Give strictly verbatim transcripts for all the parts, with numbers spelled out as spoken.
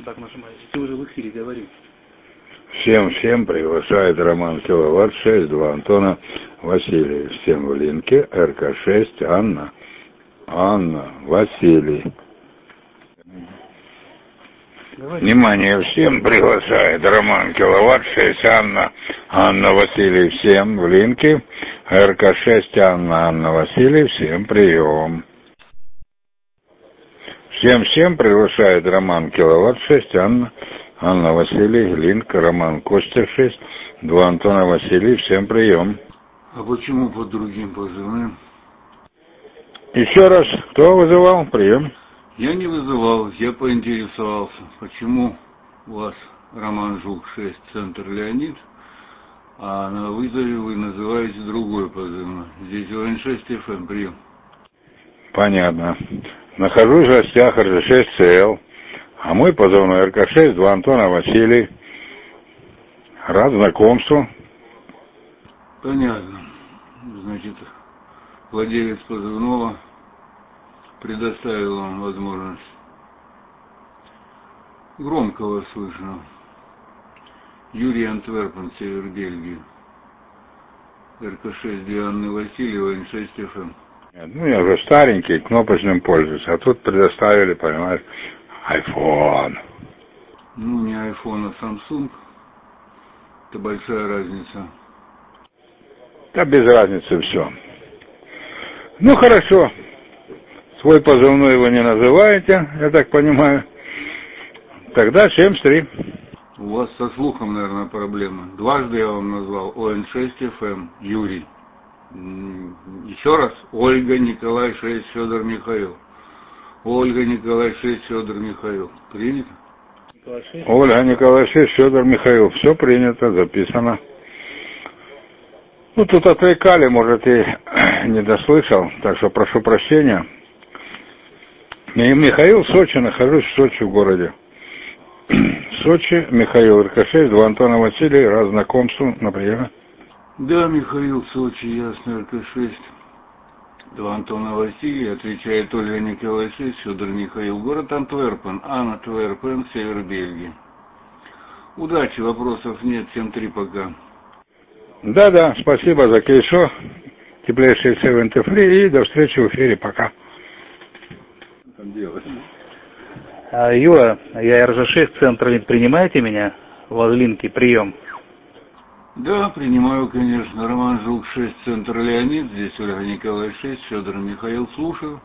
Так, нажимаете. Ты уже в эфире говори. Всем, всем приглашает Роман Киловатт шесть, два Антона, Василий. Всем в линке, эр ка шесть, Анна, Анна, Василий. Говори. Внимание, всем приглашает Роман Киловатт шесть, Анна, Анна, Василий. Всем в линке, эр ка шесть, Анна, Анна, Василий. Всем прием. Всем-всем приглашает Роман Киловатт шесть, Анна, Анна, Василий, линк, Роман Костя шесть, два Антона, Василий, всем прием. А почему под другим позывным? Еще раз, кто вызывал? Прием. Я не вызывал, я поинтересовался, почему у вас Роман Жук шесть, центр Леонид, а на вызове вы называете другой позывной. Здесь о эн шесть эф эм, прием. Понятно. Нахожусь в гостях эр жэ шесть цэ эл, а мой позывной эр ка шесть, два Антона, Василий. Рад знакомству. Понятно. Значит, владелец позывного предоставил вам возможность. Громко вас слышно. Юрий Антверпен, север Бельгии. эр ка шесть для Анны Васильева, эн шесть эф эм. Нет, ну, я уже старенький, кнопочным пользуюсь, а тут предоставили, понимаешь, iPhone. Ну, не iPhone, а Samsung. Это большая разница. Да без разницы все. Ну, хорошо. Свой позывной вы не называете, я так понимаю. Тогда семьдесят три. У вас со слухом, наверное, проблема. Дважды я вам назвал о эн шесть эф эм, Юрий. Еще раз, Ольга, Николай шесть, Федор Михаил. Ольга, Николай шесть, Федор Михаил. Принято? Ольга, Николай шесть, Федор Михаил. Все принято, записано. Ну, тут отвлекали, может, и не дослышал, так что прошу прощения. Я Михаил, Сочи, нахожусь в Сочи, в городе. Сочи, Михаил, эр ка шесть, два Антона, Василий, рад знакомству, например. Да, Михаил, Сочи, ясно, эр ка шесть. Два Антона, Василий, отвечает Ольга, Николай шесть, Федор Михаил, город Антверпен, Анна Антверпен, север Бельгии. Удачи, вопросов нет, семь три пока. Да-да, спасибо за кейшо, теплейший севен фри и до встречи в эфире, пока. Юра, я эр жэ шесть, центр, принимаете меня? В линке, прием. Да, принимаю, конечно. Роман Жук шесть, центр Леонид, здесь Ольга Николай шесть, Федор Михаил, слушаю.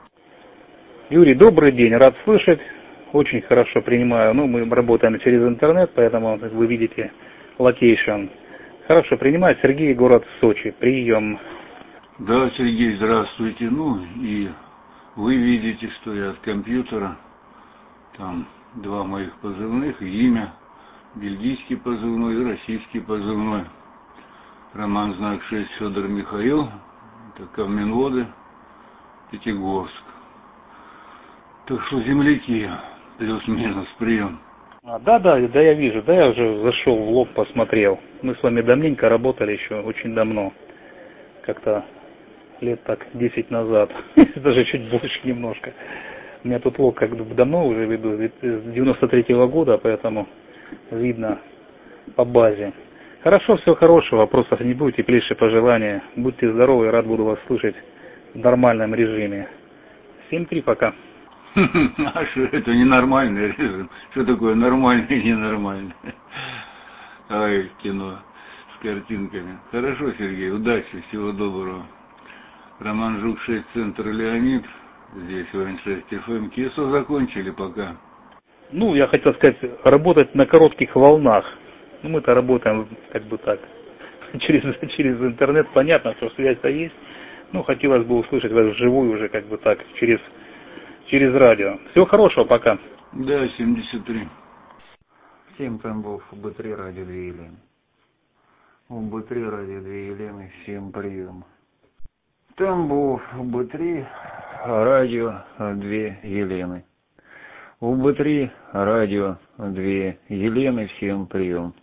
Юрий, добрый день, рад слышать. Очень хорошо принимаю. Ну, мы работаем через интернет, поэтому, как вы видите, локейшн. Хорошо принимаю. Сергей, город Сочи. Прием. Да, Сергей, здравствуйте. Ну, и вы видите, что я от компьютера. Там два моих позывных, имя. Бельгийский позывной и российский позывной. Роман Знак шесть, Федор Михаил. Это Каменводы, Пятигорск. Так что земляки, плюс-минус, прием. А, да, да, да, я вижу. Да, я уже зашел в лоб, посмотрел. Мы с вами давненько работали еще, очень давно. Как-то лет так десять назад. Даже чуть больше немножко. У меня тут лог как бы давно уже веду, с девяносто третьего года, поэтому видно по базе. Хорошо, всего хорошего, вопросов не будет, теплейшие пожелания. Будьте здоровы, рад буду вас слышать в нормальном режиме. семь три, пока. А что это ненормальный режим? Что такое нормальный и ненормальный? Ай, кино с картинками. Хорошо, Сергей, удачи, всего доброго. Роман Жук шесть, центр Леонид. Здесь о эн шесть эф эм. КИСО закончили пока. Ну, я хотел сказать, работать на коротких волнах. Ну, мы-то работаем как бы так, через, через интернет, понятно, что связь-то есть. Ну, хотелось бы услышать вас вживую уже как бы так, через, через радио. Всего хорошего, пока. Да, семьдесят три. Всем Тамбов, бэ три, радио две Елены. бэ три, радио две Елены, всем прием. Тамбов, бэ три, радио две Елены. бэ три, радио две Елены, всем прием.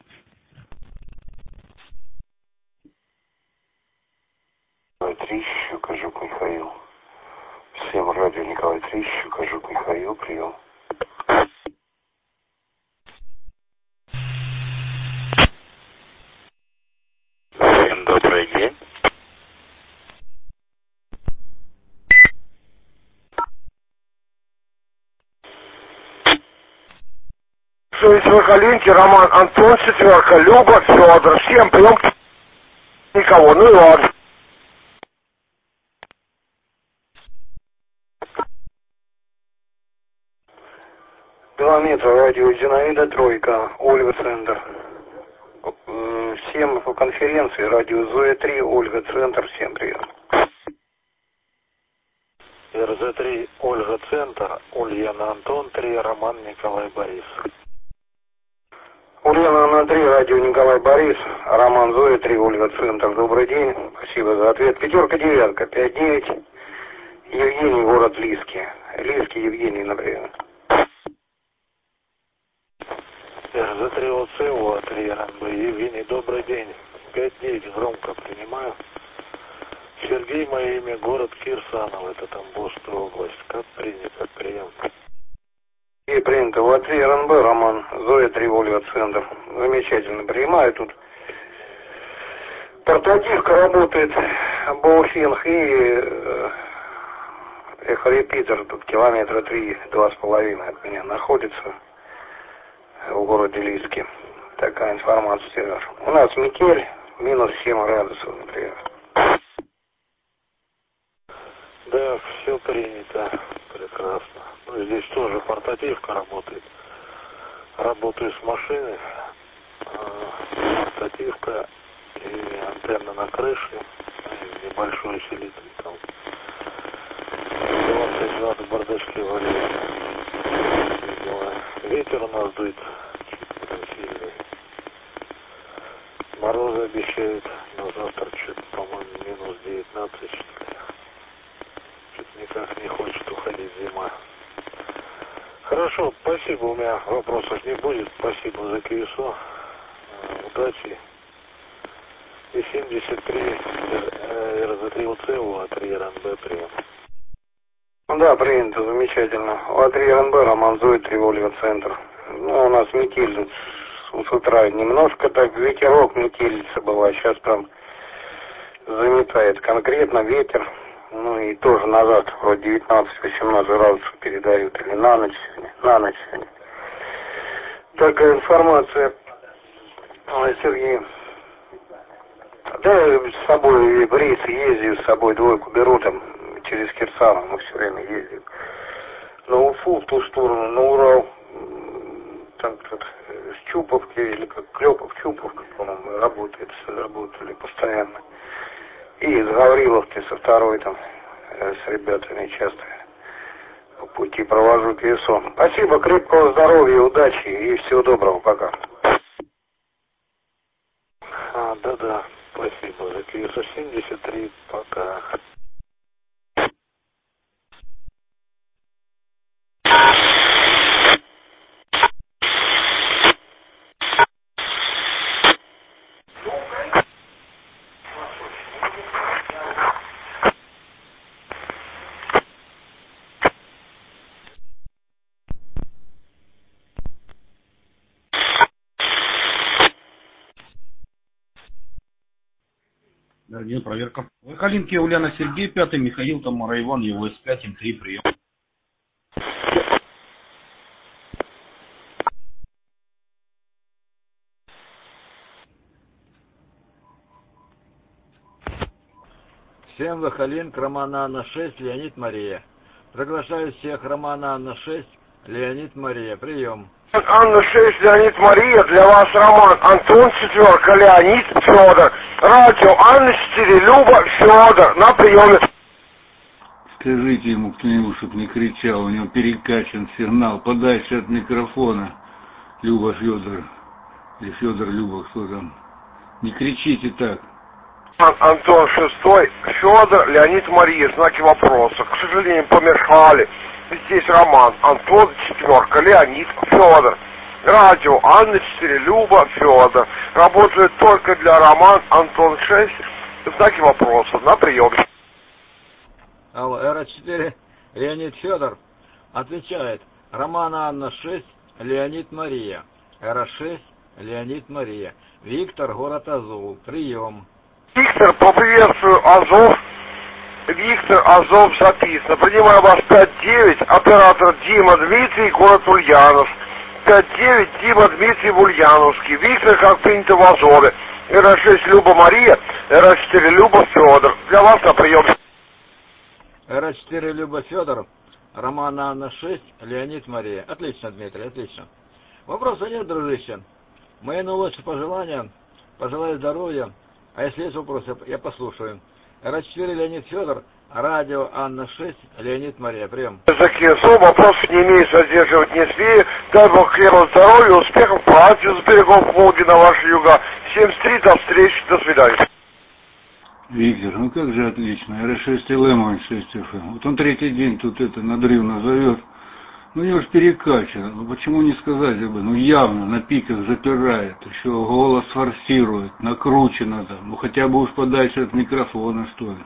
Трищука, Жук Михаил. Всем радио Николай Трищука, Жук Михаил, прием. Сахалинки, Роман, Антон, четверка, Люба, Федор. Всем прием. Никого, ну и ладно. Два метра, радио Зинаида, тройка, Ольга, центр. Всем по конференции, радио Зоя три, Ольга, центр, всем прием. эр зэ три, Ольга, центр, Ульяна, Антон, три, Роман, Николай, Борис. Ульяна, три, радио Николай, Борис, Роман, Зоя три, Ольга, центр, добрый день, спасибо за ответ. Пятерка, девятка, пять, девять, Евгений, город Лиски. Лиски, Евгений, например. эр зэ три, о цэ, о три, эр эн бэ, Евгений, добрый день. пять девять, громко принимаю. Сергей, мое имя, город Кирсаново, это Тамбовская область. Как принято, прием. И принято. о три, эр эн бэ, Роман, Зоя три, Ольга, центр. Замечательно принимаю. Тут портативка работает, Боуфинг и эхорепитер. Тут километра три, два с половиной от меня находится в городе Лиски. Такая информация. У нас метель, минус семь градусов, например. Да, все принято. Прекрасно. Ну, здесь тоже портативка работает. Работаю с машины. Портативка и антенна на крыше. Небольшой усилитель там. двадцать ватт в бардачке валяется. Ветер у нас дует чуть сильный. Морозы обещают на завтра что-то, по-моему, минус девятнадцать, что ли. Что-то никак не хочет уходить зима. Хорошо, спасибо, у меня вопросов не будет. Спасибо за КСО. Удачи. И семьдесят три эр зэ три о цэ, о три, эр эн бэ, прием. Да, принято, замечательно. о три, эр эн бэ, Роман, Зоя три, Ольга, центр. Ну, у нас метель с утра немножко так, ветерок, метелица была. Сейчас прям заметает конкретно ветер. Ну и тоже на завтра вроде девятнадцать-восемнадцать градусов передают. Или на ночь сегодня. На ночь сегодня. Такая информация. Ой, Сергей. Да, с собой в рейс ездил, с собой двойку беру там через Кирсаново, мы все время ездим. На Уфу, в ту сторону, на Урал. Там тут с Чуповки, или как Клепов, Чуповка, по-моему, работает, работали постоянно. И из Гавриловки со второй там с ребятами часто по пути провожу КСО. Спасибо, крепкого здоровья, удачи и всего доброго, пока. А, да-да, спасибо за КСО семьдесят три, пока. Да, где проверка? Калинки, Ульяна, Сергей, пятый, Михаил, Тамара, Иван, его эс пять, эм три, прием. Всем Вахалин, Романа Анна шесть, Леонид Мария. Приглашаю всех Романа Анна шесть, Леонид Мария. Прием. Анна шесть, Леонид Мария, для вас Роман, Антон четверка, Леонид, Федор. Радио Анна четыре, Люба, Федор, на приеме. Скажите ему кто-нибудь, чтобы не кричал, у него перекачан сигнал, подальше от микрофона. Люба, Федор, или Федор, Люба, кто там. Не кричите так. Антон шестой, Федор, Леонид Мария, знаки вопроса. К сожалению, помешали. Здесь Роман, Антон четверка, Леонид, Федор. Радио Анна четыре, Люба, Федор. Работает только для Роман, Антон шесть, знаки вопроса. На прием. Алло, эр четыре, Леонид Федор. Отвечает. Роман Анна шесть, Леонид Мария. эр шесть, Леонид Мария. Виктор, город Азов. Прием. Виктор, поприветствую Азов. Виктор, Азов записано. Принимаю вас пять девять, оператор Дима Дмитрий, город Ульянов. пять девять, Дима Дмитрий в Ульяновске, Виктор, как принято в Азове, эр шесть Люба Мария, эр четыре Люба Федор. Для вас на прием. эр четыре Люба Федор, Роман Анна шесть, Леонид Мария. Отлично, Дмитрий, отлично. Вопроса нет, дружище. Мои наилучшие пожелания, пожелаю здоровья, а если есть вопросы, я послушаю. эр четыре Леонид Федор, радио Анна шесть, Леонид Мария. Прием. Закинул, вопросов не имею, задерживать не смею. Дай Бог крепкого здоровья, успехов, по радио с берегов Волги на ваши юга. семьдесят три, до встречи, до свидания. Виктор, ну как же отлично, эр шесть эл эм шесть эф эм. Вот он третий день тут это надрыв назовет. Ну его ж перекачано, ну почему не сказать об этом? Ну явно на пиках запирает, еще голос форсирует, накручено там, ну хотя бы уж подальше от микрофона что ли.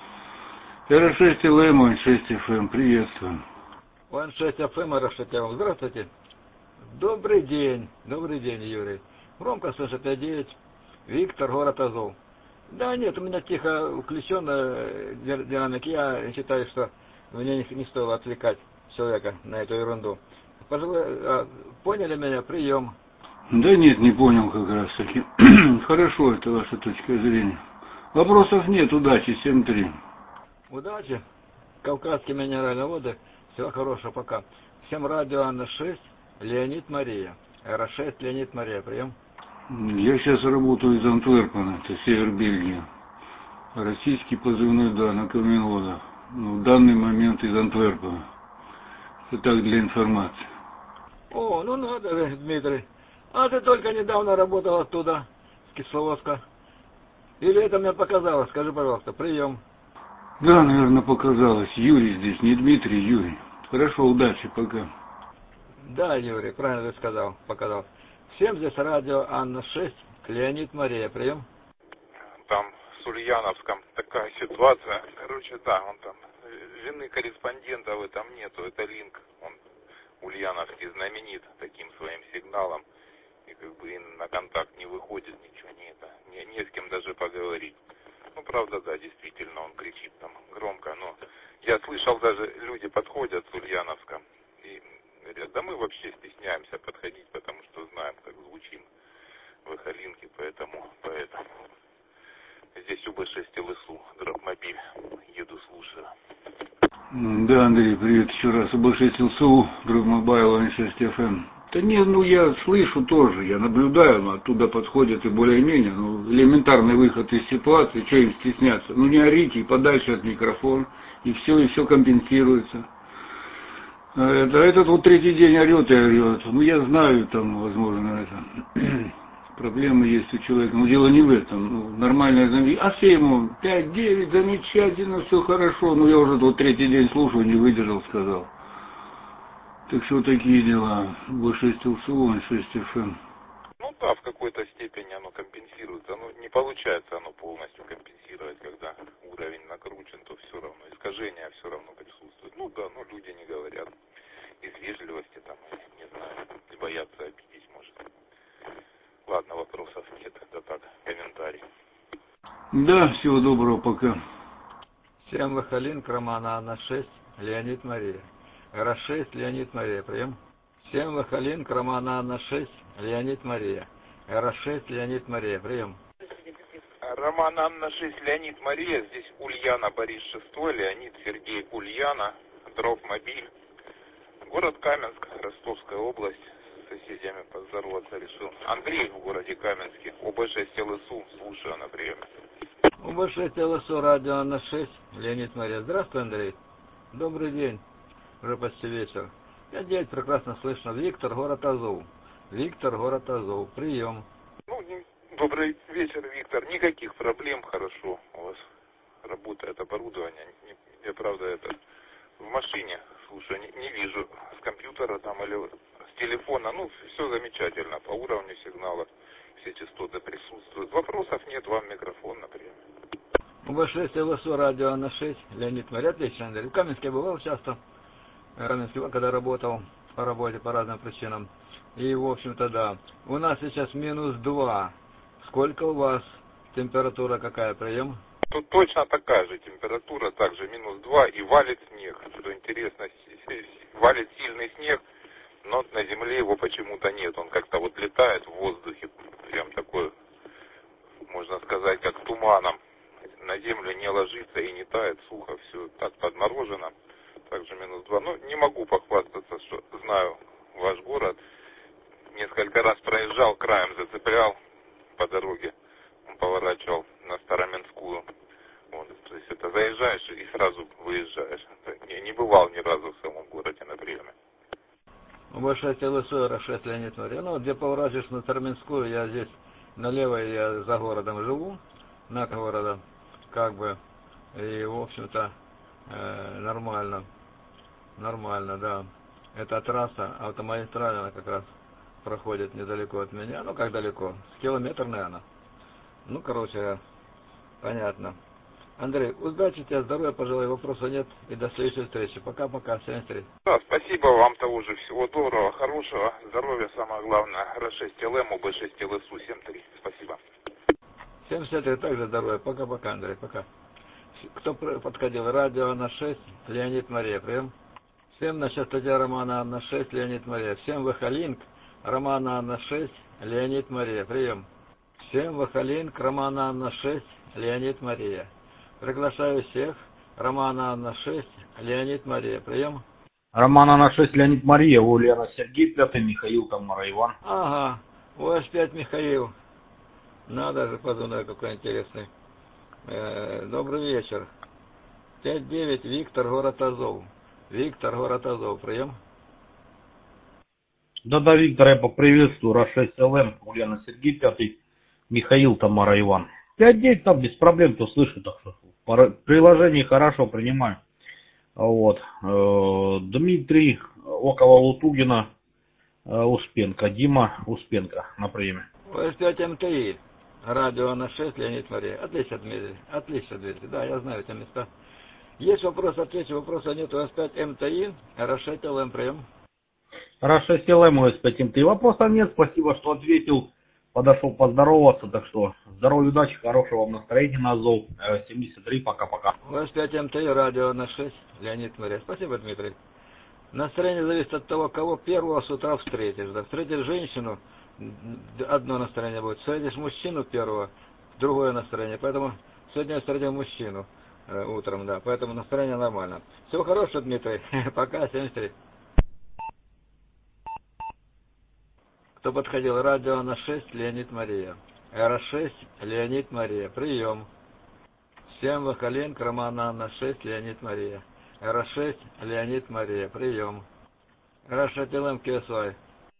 эр шесть эл эм шесть эф эм, приветствую. эн шесть эф эм, эр шесть эм, здравствуйте. Добрый день, добрый день, Юрий. Громко слышит пять девять, Виктор, город Азов. Да нет, у меня тихо включенная динамика. Я считаю, что мне не, не стоило отвлекать человека на эту ерунду. Пожалуй, поняли меня? Прием. Да нет, не понял как раз таки. Хорошо, это ваша точка зрения. Вопросов нет, удачи, семь три. Удачи. Кавказские минеральные воды. Всего хорошего, пока. Всем радио Анна шесть, Леонид Мария. эр шесть Леонид Мария, прием. Я сейчас работаю из Антверпена, это север Бельгии. Российский позывной, да, на Каменводах. Ну, в данный момент из Антверпена. Это так для информации. О, ну надо, Дмитрий. А ты только недавно работал оттуда, с Кисловодска. Или это мне показалось? Скажи, пожалуйста, прием. Да, наверное, показалось. Юрий здесь, не Дмитрий, Юрий. Хорошо, удачи, пока. Да, Юрий, правильно ты сказал, показал. Всем здесь радио Анна шесть, Леонид Мария, прием. Там с Ульяновском такая ситуация. Короче, да, он там, жены корреспондента в этом нету, это Линк, он ульяновский знаменит таким своим сигналом. И как бы и на контакт не выходит, ничего не это, не, не с кем даже поговорить. Ну, правда, да, действительно, он кричит там громко, но я слышал, даже люди подходят с Ульяновска и говорят, да мы вообще стесняемся подходить, потому что знаем, как звучим в Эхолинке, поэтому, поэтому. Здесь УБ шесть эл эс у, дропмобиль, еду, слушаю. Да, Андрей, привет еще раз. УБ шесть эл эс у, дропмобайл эн шесть эф эм. Да нет, ну я слышу тоже, я наблюдаю, но оттуда подходят и более-менее, ну элементарный выход из ситуации, что им стесняться? Ну не орите и подальше от микрофона, и все, и все компенсируется. Это, этот вот третий день орет и орет. Ну я знаю, там, возможно, это проблемы есть у человека, но дело не в этом. Ну, нормальное замечание. А все ему пять девять, замечательно, все хорошо. Ну я уже вот третий день слушаю, не выдержал, сказал. Так что такие дела. УБ шесть эл эс у, эн шесть эф эм. Ну да, в какой-то степени оно компенсируется. Ну не получается оно полностью компенсировать, когда уровень накручен, то все равно искажения все равно присутствуют. Ну да, ну люди не говорят из вежливости там, не знаю, боятся обидеть, может. Ладно, вопросов нет, это так, комментарий. Да, всего доброго, пока. Всем Лохалинк, Романа Анна шесть, Леонид Мария. эр шесть Леонид Мария, прием. Всем Лохалинк, Романа Анна шесть, Леонид Мария. эр шесть Леонид Мария, прием. Роман Анна шесть, Леонид Мария, здесь Ульяна Борис шестой, Леонид Сергей Ульяна, дропмобиль. Город Каменск, Ростовская область, с соседями поздороваться решил. Андрей в городе Каменске, УБ шесть эл эс у, слушаю на приеме. УБ шесть эл эс у, радио Анна шесть, Леонид Мария. Здравствуй, Андрей. Добрый день. Уже почти вечер. пять девять, прекрасно слышно. Виктор, город Азов. Виктор, город Азов. Прием. Ну, добрый вечер, Виктор. Никаких проблем, хорошо. У вас работает оборудование. Не, я, правда, это в машине, слушай, не, не вижу с компьютера там или с телефона. Ну, все замечательно. По уровню сигнала все частоты присутствуют. Вопросов нет, вам микрофон, например. УБ шесть эл эс у, радио Анна шесть, Леонид Мария. Отлично, Андрей. В Каменске бывал часто. В Каменске, когда работал по работе по разным причинам. И, в общем-то, да. У нас сейчас минус два. Сколько у вас? Температура какая? Прием? Тут точно такая же температура, также минус два, и валит снег. Что интересно, валит сильный снег. но на земле его почему-то нет. Он как-то вот летает в воздухе, прям такой, можно сказать, как туманом. На землю не ложится и не тает, сухо, все так подморожено. Также минус два. Ну, не могу похвастаться, что знаю ваш город. Несколько раз проезжал, краем зацеплял по дороге. Он поворачивал на Староминскую. Вот, то есть это заезжаешь и сразу выезжаешь. Это не, не бывал ни разу в самом городе на приеме. Большая ТЛСО, эр шесть Леонид Мария. Ну, где поворачиваешь на Староминскую, я здесь налево, я за городом живу, над городом, как бы, и, в общем-то, э, нормально, нормально, да. Эта трасса автомагистральная как раз проходит недалеко от меня, ну, как далеко, с километр, наверное. Ну, короче, понятно. Андрей, удачи тебе, здоровья, пожалуй, вопросов нет, и до следующей встречи. Пока-пока, семьдесят три. Да, спасибо вам того же, всего доброго, хорошего, здоровья, самое главное, эр шесть эл эм, об шесть эл эс у, семь три, спасибо. семьдесят три, также здоровья, пока-пока, Андрей, пока. Кто подходил? Радио на шесть, Леонид Мария, прием. Всем на частоте Романа на шесть, Леонид Мария. Всем Вахалинк, Романа на шесть, Леонид Мария, прием. Всем Вахалинк, Романа на шесть, Леонид Мария. Приглашаю всех. Романа на шесть, Леонид Мария. Прием. Романа на шесть, Леонид Мария. Ульяна Сергей, пятый, Михаил Тамара Иван. Ага. У вас пять Михаил. Надо же, подумай, какой интересный. Э, добрый вечер. пять девять, Виктор, город Азов. Виктор, город Азов. Прием. Да-да, Виктор, я поприветствую. эр шесть эл эм, Ульяна Сергей, пятый, Михаил Тамара Иван. пять девять там без проблем, кто слышит, так что приложение хорошо принимаю. Вот. Дмитрий, около Лутугина, Успенко. Дима, Успенко на приеме. эс пять эм тэ и. Радио на шесть, Леонид Мария. Отлично, Дмитрий. Отлично, Дмитрий. Да, я знаю эти места. Есть вопрос, отвечу. Вопроса нет. эс пять эм тэ и. эр шесть эл эм, прием. эр шесть эл эм, эс пять эм тэ и. Вопросов нет. Спасибо, что ответил. Подошел поздороваться, так что здоровья, удачи, хорошего вам настроения на Азов. семьдесят три, пока-пока. эс пять эм тэ и, радио на шесть, Леонид Мария. Спасибо, Дмитрий. Настроение зависит от того, кого первого с утра встретишь. Да, встретишь женщину, одно настроение будет. Встретишь мужчину первого, другое настроение. Поэтому сегодня я встретил мужчину э, утром, да. Поэтому настроение нормально. Всего хорошего, Дмитрий. Пока, семьдесят три. Кто подходил? Радио на шесть, Леонид Мария. эр шесть, Леонид Мария. Прием. Всем Вахаленко, Романа на шесть, Леонид Мария. эр шесть, Леонид Мария. Прием. эр шесть эл эм кей эс уай.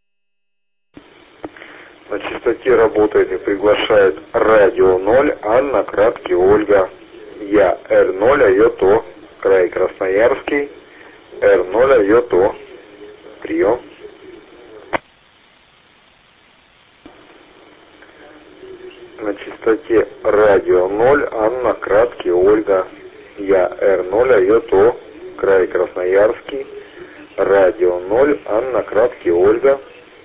На частоте работает и приглашает радио ноль, Анна, Кратки, Ольга. Я эр ноль, Айото. Край Красноярский. эр ноль, Айото. Прием. На частоте радио ноль, Анна, Кратки, Ольга. Я эр ноль, Айото. Край Красноярский. Радио ноль, Анна, Кратки, Ольга.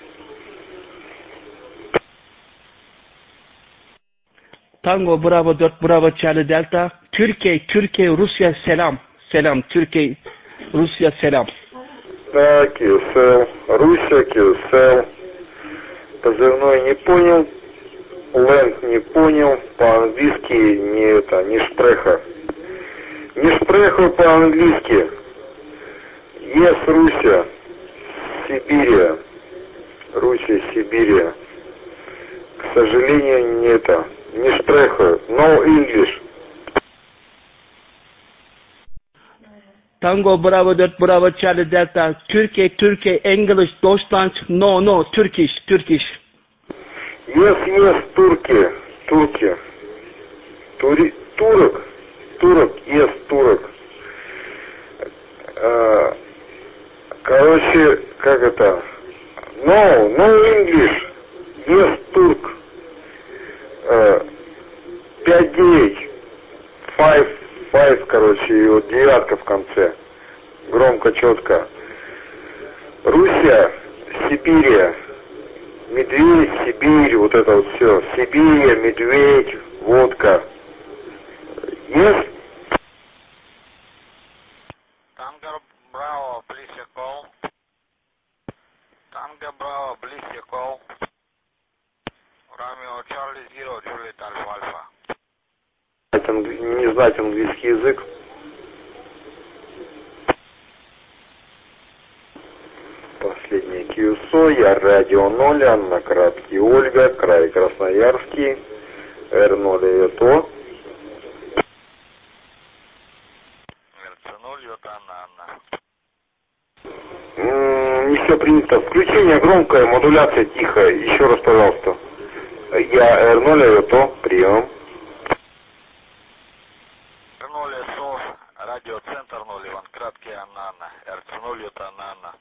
Tango Bravo dört Bravo Charlie Delta. Türkiye, Türkiye, Rusya selam. Selam, Türkiye, Rusya selam. Да, Киусел. Руся, Киусел. Позывной не понял. Лэнд не понял. По-английски не это, не шпреха. Не шпреха по-английски. Ес, Руся. Сибирия. Руся, Сибирия. К сожалению, не это. Не шпреха. No English. Tango Bravo dört Bravo Charlie Delta. Türkiye, Türkiye, English, Deutschland. No, no, Turkish, Turkish. Yes, yes, турки. Турки. Тури... Турок. Турок, yes, турок. А, короче, как это? No, no English. Yes, турк. пять девять. Five, five, короче, и вот девятка в конце. Громко, четко. Руссия, Сибирия. Медведь, Сибирь, вот это вот все. Сибирь, медведь, водка. Yes? Tango Bravo, please your call. Браво, близкий кол. Ромео Чарли Зиро, Джулиет Альфа Альфа. Не знать английский язык. Последнее КЮСО, я радио ноль, Анна Краткий Ольга, край Красноярский, Р ноль ЭТО. эр ноль, Йота Анна Анна. Не все принято. Включение громкое, модуляция тихая. Еще раз, пожалуйста. Я Р ноль ЭТО, прием. эр ноль СО, радиоцентр ноль, Иван Краткий Анна Анна, эр ноль, Йота Анна Анна.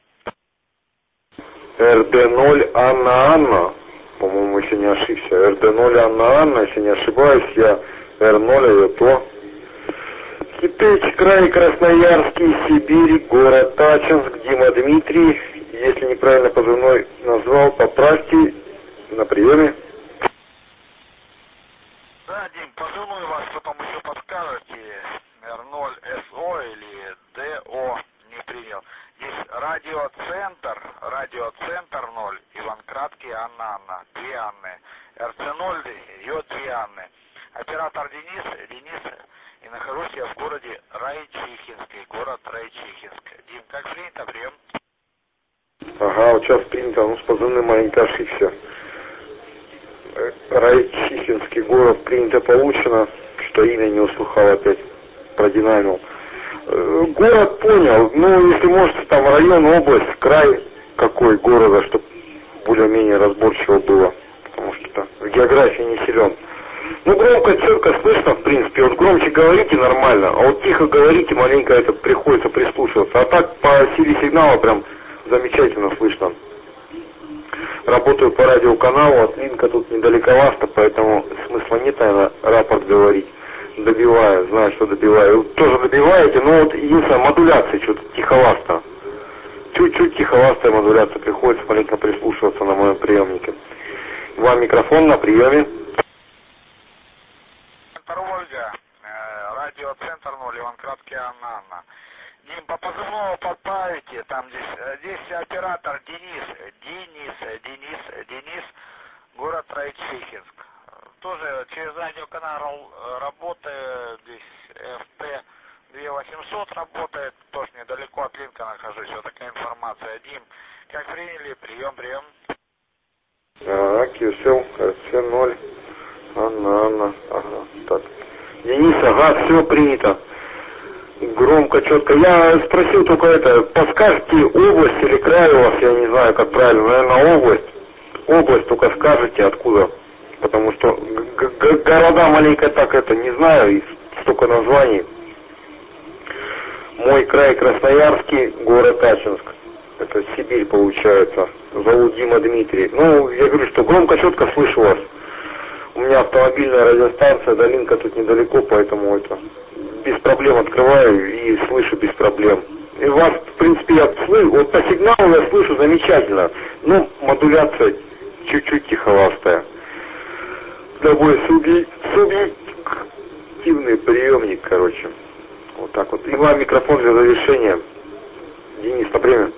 эр дэ ноль Анна Анна, по-моему, еще не ошибся. эр дэ ноль Анна Анна, если не ошибаюсь, я Р ноль ЭТО. Кипеч, край Красноярский, Сибирь, город Тачинск, Дима Дмитрий. Если неправильно позывной назвал, поправьте. На приеме. Да, Дим, позывной вас потом еще подскажете. эр ноль СО или ДО не принял. Здесь радиоцентр, радиоцентр ноль, Иван Краткий, Анна Анна, две Анны. эр цэ ноль, ее две Анны. Оператор Денис, Денис, и нахожусь я в городе Райчихинский, город Райчихинск. Дим, как принято, прием? Ага, вот сейчас принято, ну с позывным маленько ошибся. Райчихинский город принято, получено, что имя не услыхал опять, продинамил. Город понял, ну если можете там район, область, край какой города, чтобы более-менее разборчиво было, потому что там в географии не силен. Ну громко, четко слышно, в принципе, вот громче говорите нормально, а вот тихо говорите, маленько это приходится прислушиваться, а так по силе сигнала прям замечательно слышно. Работаю по радиоканалу, от Линка тут недалековато, поэтому смысла нет, наверное, рапорт говорить. Добиваю, знаю, что добиваю. Вы тоже добиваете, но вот единственное, модуляция что-то тиховасто. Чуть-чуть тиховастая модуляция, приходится маленько прислушиваться на моем приемнике. Вам микрофон на приеме. Центр Ольга, э, радиоцентр ноль, Иван Краткий, Анна Анна. Дим, по позывному подправите, там здесь, здесь оператор Денис, Денис, Денис, Денис, город Райчихинск. Тоже через радиоканал работает, здесь эф тэ две восемьсот работает, тоже недалеко от Линка нахожусь, вот такая информация. Дим, как приняли, прием, прием. Так, Кюсел, эр цэ ноль, Анна, Анна, ага, так. Денис, ага, все принято. Громко, четко. Я спросил только это, подскажете область или край у вас, я не знаю, как правильно, наверное, область. Область только скажете, откуда. Потому что города маленько так это не знаю, и столько названий. Мой край Красноярский, город Тачинск. Это Сибирь получается. Зовут Дима Дмитрий. Ну, я говорю, что громко, четко слышу вас. У меня автомобильная радиостанция, до Линка тут недалеко, поэтому это без проблем открываю и слышу без проблем. И вас, в принципе, я слышу, вот по сигналу я слышу замечательно. Ну, модуляция чуть-чуть тиховастая. Такой субъективный приемник, короче. Вот так вот. И вам микрофон для завершения. Денис, на время.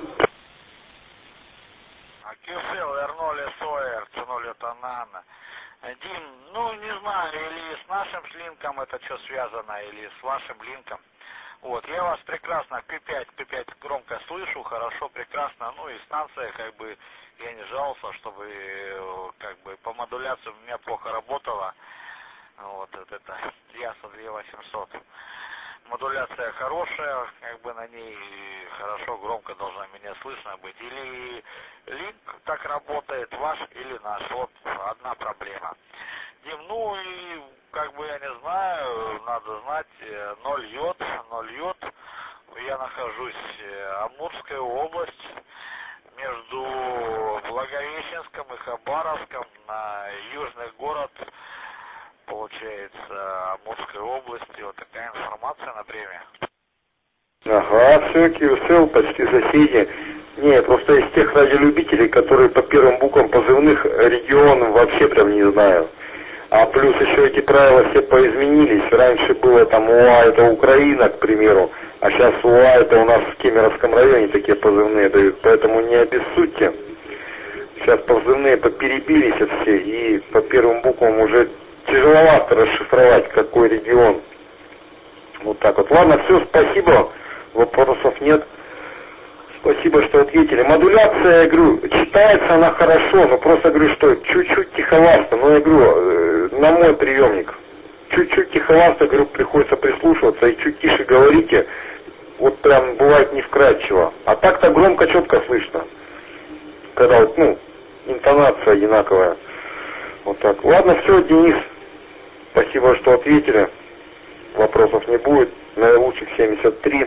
Кюсел, эр ноль СО, эр цэ ноль, это Анна. Дим, ну не знаю, или с нашим линком это что связано, или с вашим линком. Вот, я вас прекрасно, пэ пять, пэ пять громко слышу, хорошо, прекрасно. Ну и станция, как бы, я не жаловался, чтобы, как бы, по модуляции у меня плохо работала. Вот, вот это, Яса две восемьсот. Модуляция хорошая, как бы на ней хорошо, громко должна меня слышно быть. Или линк так работает, ваш или наш. Вот одна проблема. Дим, ну и как бы я не знаю, надо знать, ноль йод, ноль йод. Я нахожусь Амурская область, между Благовещенском и Хабаровском, на южный город, получается, Амурской области. Вот такая информация на время. Ага, все, Киусел, почти соседи. Не, просто из тех радиолюбителей, которые по первым буквам позывных регион вообще прям не знаю. А плюс еще эти правила все поизменились. Раньше было там УА это Украина, к примеру, а сейчас УА это у нас в Кемеровском районе такие позывные дают, поэтому не обессудьте. Сейчас позывные поперебились все, и по первым буквам уже тяжеловато расшифровать, какой регион. Вот так вот. Ладно, все, спасибо. Вопросов нет. Спасибо, что ответили. Модуляция, я говорю, читается она хорошо, но просто говорю, что чуть-чуть тиховато. Но я говорю, на мой приемник. Чуть-чуть тиховато, говорю, приходится прислушиваться и чуть тише говорите. Вот прям бывает не вкрадчиво. А так-то громко, четко слышно. Когда вот, ну, интонация одинаковая. Вот так. Ладно, все, Денис. Спасибо, что ответили. Вопросов не будет. Наилучших семьдесят три.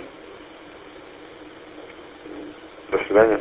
До свидания.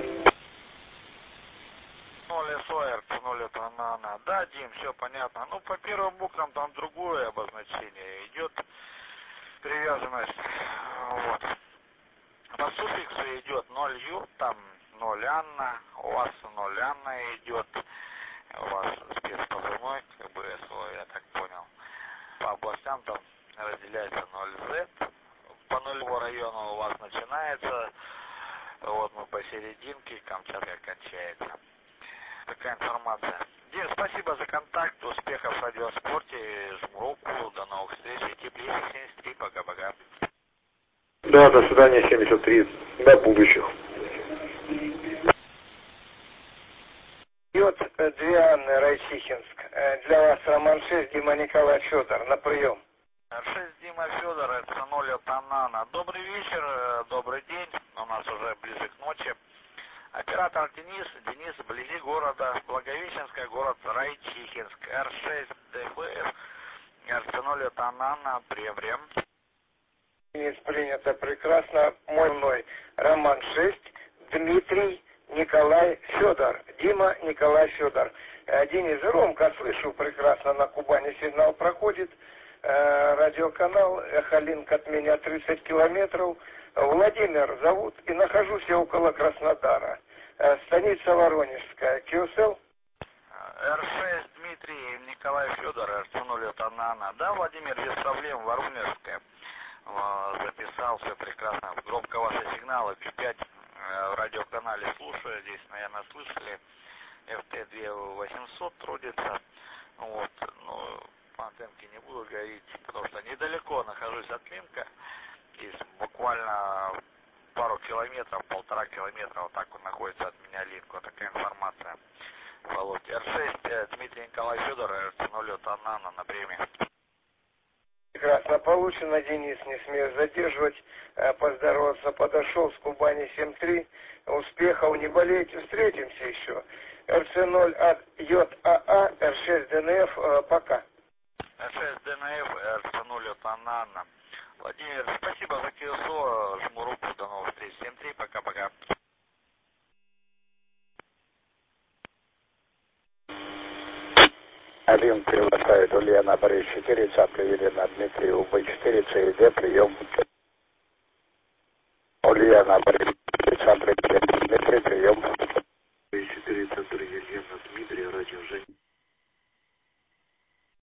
Да, Дим, все понятно. Ну, по первым буквам там другое обозначение идет. Привязанность. Вот. По суффиксу идет ноль ю, там ноль Анна, у вас ноль Анна идет, у вас спецпозывной, как бы СО, я так понял. По областям там разделяется ноль зет, по нулевому району у вас начинается, вот мы посерединке, Камчатка кончается. Такая информация. Дим, спасибо за контакт, успехов в радиоспорте, жму руку, до новых встреч, теплее семьдесят три, пока-пока. Да, до свидания, семьдесят три, до будущих. Идет две Анны, Райчихинск. Для вас Роман шесть, Дима Николай Федор, на прием. шесть Дима Федор, это ноль от Анана. Добрый вечер, добрый день, у нас уже ближе к ночи. Оператор Денис, Денис, вблизи города Благовещенска, город Райчихинск, эр шесть дэ вэ эф, эр цэ ноль от Анана, прием. Денис, принято прекрасно. Мой мной Роман шесть, Дмитрий Николай Федор, Дима Николай Федор. Денис, Ромка, слышу прекрасно, на Кубани сигнал проходит. Радиоканал, Эхолинк от меня тридцать километров. Владимир зовут, и нахожусь я около Краснодара. Станица Воронежская. КСЛ? эр шесть Дмитрий Николай Федор, эр цэ ноль от Анана. Да, Владимир, без проблем, Воронежская. Записал, все прекрасно. Громко ваши сигналы, пи пять в радиоканале слушаю. Здесь, наверное, слышали. эф тэ две восемьсот трудится. Вот, ну, по антенке не буду говорить, потому что недалеко нахожусь от Линка. Здесь буквально пару километров, полтора километра, вот так вот находится от меня Линк. Вот такая информация. Володь, эр шесть Дмитрий Николай Федор, эр цэ ноль от Анана на премии. Прекрасно получено, Денис, не смею задерживать. Поздороваться подошел с Кубани семь три. Успехов, не болейте, встретимся еще. эр цэ ноль от ё а а, эр шесть дэ эн эф, пока. эр шесть дэ эн эф, эр цэ ноль от Анана. Владимир, спасибо за КСО, жму руку, до новых встреч. семь три, пока-пока. Один приглашает Ульяна Борис четыре, Цапля Елена Дмитрий, У Б четыре, Ц И Д, прием. Ульяна Борис, Цапля Елена Дмитрий, прием.